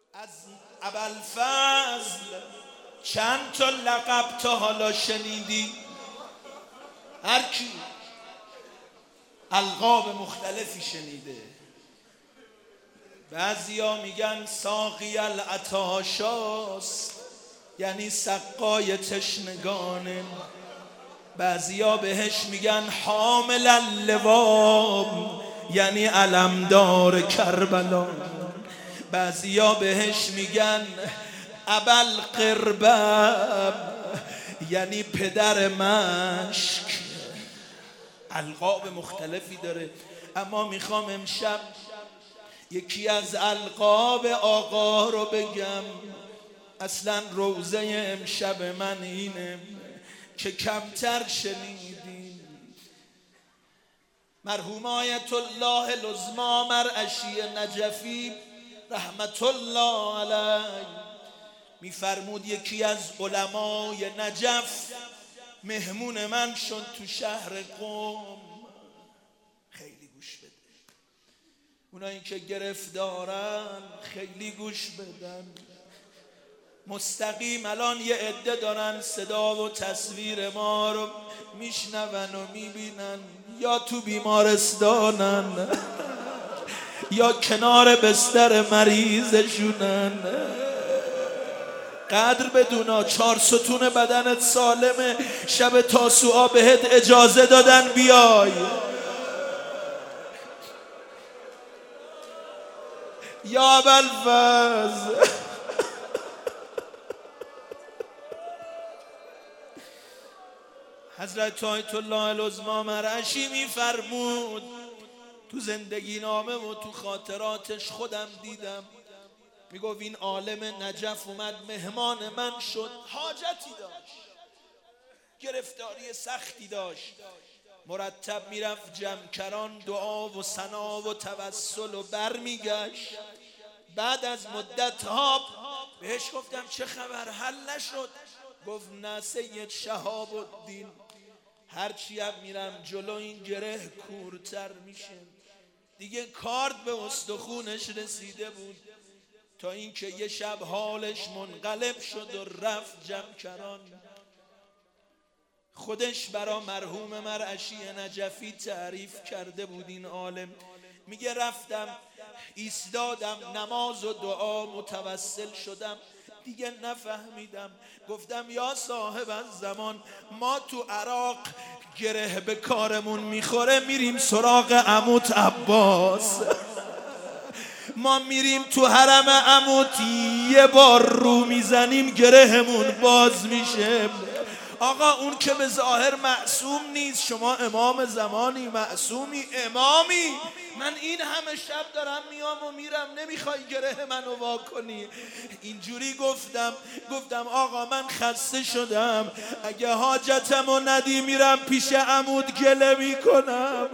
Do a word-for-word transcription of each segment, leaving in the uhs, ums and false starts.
از ابوالفضل چند تا لقب تا حالا شنیدی؟ هر کی القاب مختلفی شنیده. بعضیا میگن ساقی العطاشاست، یعنی سقای تشنگانه. بعضیا بهش میگن حامل اللوام، یعنی علمدار کربلا. بعضیا بهش میگن ابوالقربة، یعنی پدر مشک. القاب مختلفی داره، اما میخوام امشب یکی از القاب آقا رو بگم. اصلا روزه امشب من اینه که کمتر شنیدیم. مرحوم آیت الله العظمی مرعشی نجفی رحمت الله علیه میفرمود یکی از علمای نجف مهمون من شد تو شهر قم. خیلی گوش بده، اونایی که گرفتارن خیلی گوش بدن. مستقیم الان یه عده دارن صدا و تصویر ما رو میشنون و میبینن، یا تو بیمارستانن یا کنار بستر مریضشونن. قدر بدونا، چهار ستون بدنت سالمه. شب تاسوعا بهت اجازه دادن بیای. یا ابوالفضل حضرت آیت الله العظمی مرعشی میفرمود تو زندگی نامه و تو خاطراتش خودم دیدم، میگفت این عالم نجف اومد مهمان من شد. حاجتی داشت، گرفتاری سختی داشت، مرتب میرفت جمکران دعا و ثنا و توسل و بر میگشت. بعد از مدت ها بهش گفتم چه خبر، حل نشد؟ گفت نه سید شهاب الدین، هرچی هم میرم جلو این گره کورتر میشه. دیگه کارد به استخونش رسیده بود، تا اینکه یه شب حالش منقلب شد و رفت جمکران. خودش برا مرحوم مرعشی نجفی تعریف کرده بود این عالم. میگه رفتم ایستادم نماز و دعا متوسل شدم، دیگه نفهمیدم. گفتم یا صاحب از زمان، ما تو عراق گره به کارمون میخوره میریم سراغ عموت عباس. ما میریم تو حرم عموت یه بار رو میزنیم گرهمون باز میشه. آقا اون که به ظاهر معصوم نیست، شما امام زمانی، معصومی، امامی. من این همه شب دارم میام و میرم، نمیخوای گره منو وا کنی؟ اینجوری گفتم گفتم آقا من خسته شدم، اگه حاجتمو ندی میرم پیش عمود گله میکنم.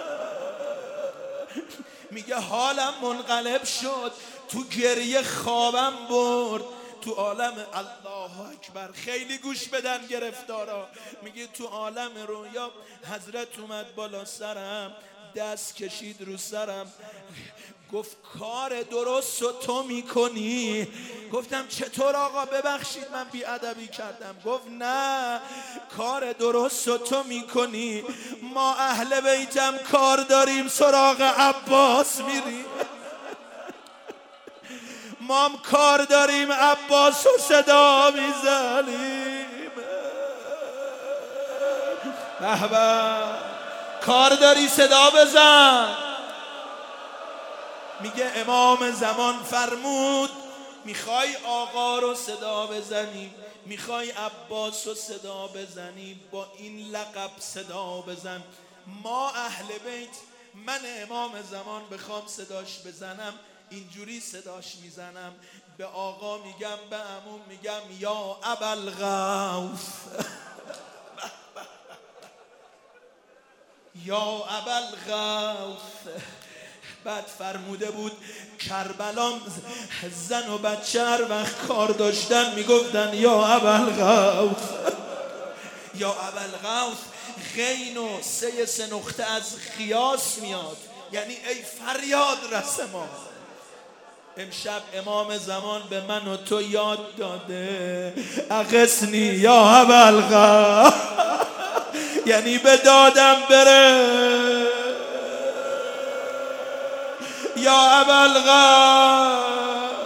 میگه حالم منقلب شد، تو گریه خوابم برد. تو عالم الله اکبر، خیلی گوش بدن گرفتارا. میگه تو عالم رویا حضرت اومد بالا سرم، دست کشید رو سرم، گفت کار درست رو تو میکنی. گفتم چطور آقا ببخشید من بیادبی کردم. گفت نه، کار درست رو تو میکنی، ما اهل بیتم کار داریم سراغ عباس میریم. ما هم کار داریم عباس و صدا میزنیم. بهبه، کار داری صدا بزن. میگه امام زمان فرمود میخوای آقا رو صدا بزنی، میخوای عباس رو صدا بزنی، با این لقب صدا بزن. ما اهل بیت، من امام زمان بخوام صداش بزنم اینجوری صداش میزنم. به آقا میگم، به عموم میگم یا ابوالغوث، یا ابوالغوث. بعد فرموده بود کربلا زن و بچه هر وقت کار داشتن میگفتن یا ابوالغوث، یا ابوالغوث. غین و سه سه نقطه از قیاس میاد، یعنی ای فریاد رس ما. امشب امام زمان به من و تو یاد داده اغثنی یا ابوالغار، یعنی به دادم بره یا ابوالغار.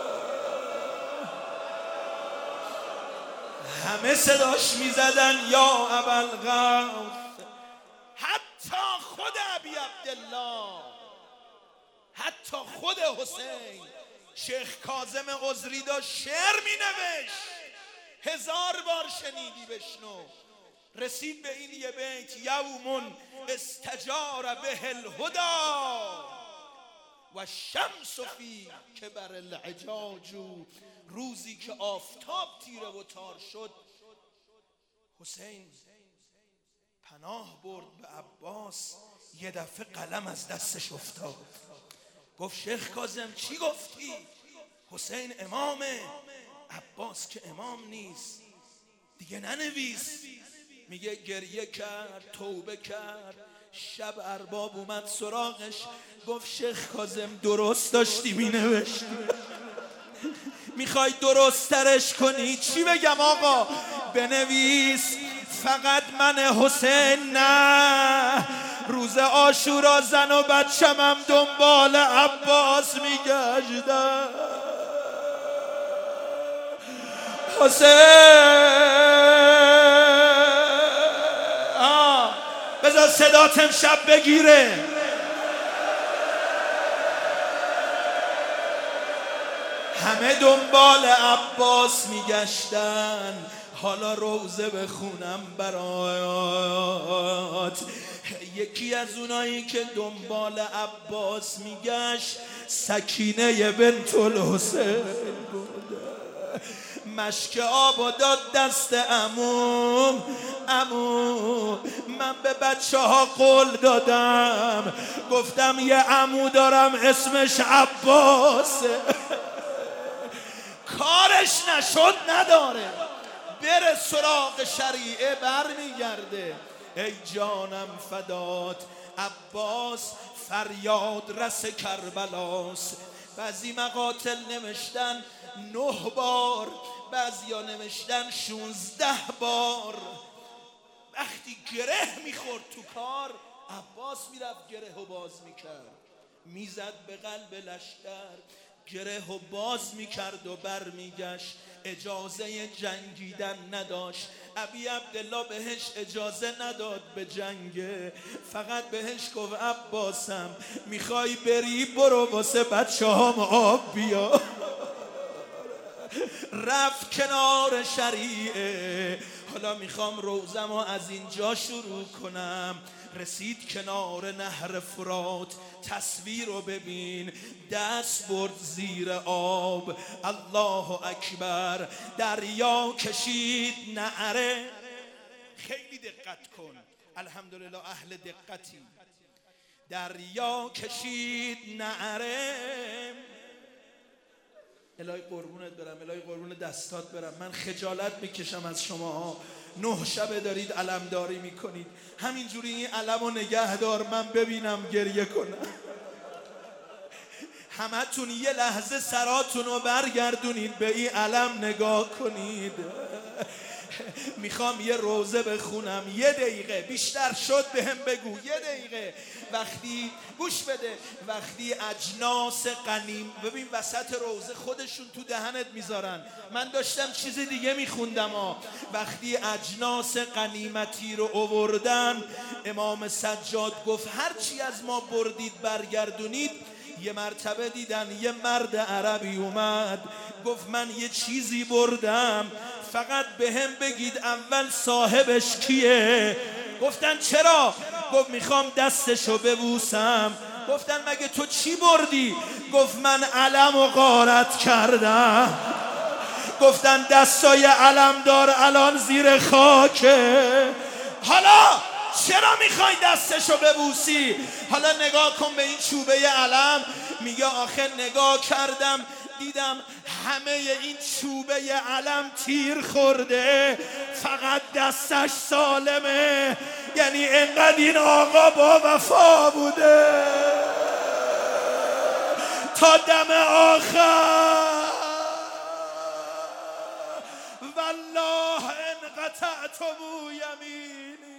همه صداش میزدن یا ابوالغار. حتی خود ابی عبدالله، حتی خود حسین، شیخ کاظم عذری داشت شعر می نوشت، هزار بار شنیدی بشنو. رسید به این یه بیت: یوم استجار به الهدی و شمس فی کبر العجاج. روزی که آفتاب تیره و تار شد، حسین پناه برد به عباس، یه دفعه قلم از دستش افتاد. گفت شیخ کاظم چی گفتی؟ حسین امامه. عباس که امام نیست، دیگه ننویس. میگه گریه کرد، توبه کرد. شب ارباب اومد سراغش، گفت شیخ کاظم درست داشتی مینوشتی، میخوای درست ترش کنی؟ چی بگم آقا؟ بنویس فقط من حسین نه. روز عاشورا زن و بچه‌مم دنبال عباس میگشتن. حسین آه بذار صدات امشب بگیره. همه دنبال عباس میگشتن. حالا روزه بخونم برات. یکی از اونایی که دنبال عباس میگشت سکینه بنت الحسین بوده. مشک آب داد دست عموم. عمو من به بچه ها قول دادم، گفتم یه عمو دارم اسمش عباسه. کارش نشد نداره، بره سراغ شریعه برمیگرده. ای جانم فدات. عباس فریاد رس کربلاست. بعضی مقاتل نوشتن نه بار، بعضی ها نوشتن شونزده بار. وقتی گره میخورد تو کار، عباس میرفت گره و باز میکرد، میزد به قلب لشکر، گره و باز میکرد و بر میگشت. اجازه جنگیدن نداشت. ابی عبدالله بهش اجازه نداد به جنگه، فقط بهش گفت عباسم میخوای بری برو واسه بچه هم آب بیا. رفت کنار شریعه. حالا میخوام روزم از اینجا شروع کنم. رسید کنار نهر فرات. تصویر رو ببین، دست برد زیر آب. الله اکبر. دریا کشید نعره. خیلی دقت کن، الحمدلله اهل دقتی. دریا کشید نعره. الهی قربونت برم، الهی قربون دستات برم. من خجالت میکشم از شما. نه شبه دارید علمداری میکنید، همینجوری این علم رو نگه دار من ببینم گریه کنم. همه تون یه لحظه سراتون رو برگردونید به این علم نگاه کنید. میخوام یه روزه بخونم، یه دقیقه بیشتر شد به هم بگو. یه دقیقه. وقتی گوش بده، وقتی اجناس غنیم، ببین وسط روزه خودشون تو دهنت میذارن، من داشتم چیز دیگه میخوندم ها. وقتی اجناس غنیمتی رو آوردن، امام سجاد گفت هرچی از ما بردید برگردونید. یه مرتبه دیدن یه مرد عربی اومد، گفت من یه چیزی بردم، فقط به هم بگید اول صاحبش کیه. گفتن چرا؟ گفت میخوام دستشو ببوسم. گفتن مگه تو چی بردی؟ گفت من علم و غارت کردم. گفتن دستای علمدار الان زیر خاکه. حالا چرا میخوای دستشو ببوسی؟ حالا نگاه کن به این چوبه علم. میگه آخه نگاه کردم دیدم همه این چوبه علم تیر خورده، فقط دستش سالمه. یعنی انقدر این آقا با وفا بوده. تا دم آخر. والله ان قطعتم یمینی